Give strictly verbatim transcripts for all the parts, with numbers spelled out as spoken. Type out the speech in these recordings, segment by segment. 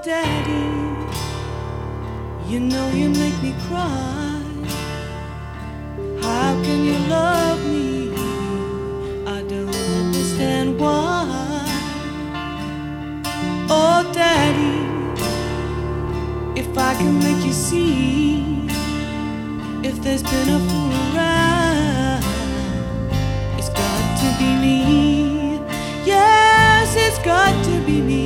Daddy, you know you make me cry. How can you love me? I don't understand why. Oh, Daddy, if I can make you see, if there's been a fool around, it's got to be me. Yes, it's got to be me.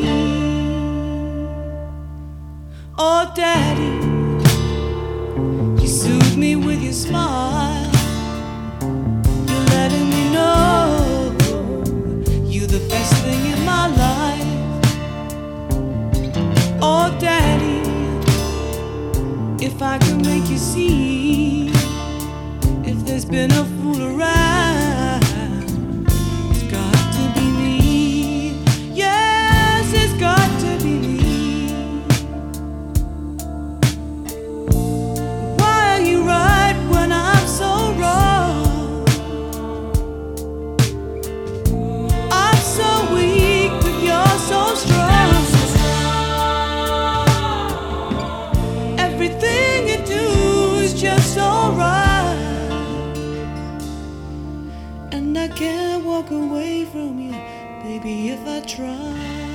Oh, Daddy, you soothe me with your smile. You're letting me know you're the best thing in my life. Oh, Daddy, if I can make you see, if there's been a fool around, it's got to be me. Yes, it's got to be me. Why are you right when I'm so wrong? I'm so weak, but you're so strong. Everything you do is just so right, and I can't walk away from you, baby, if I try.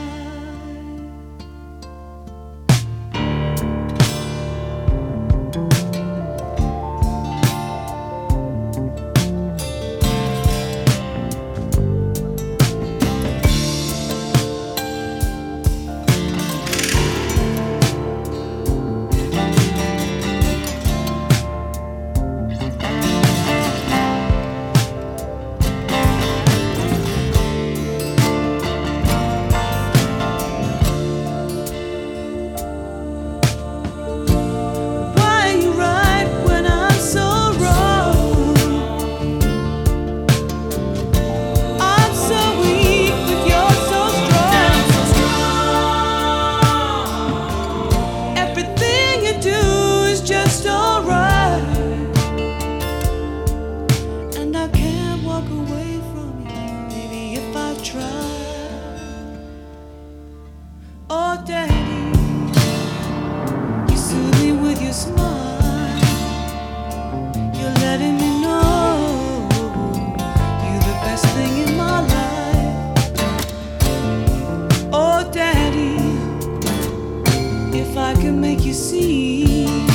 Oh, Daddy, you soothe me with your smile. You're letting me know you're the best thing in my life. Oh, Daddy, if I can make you see,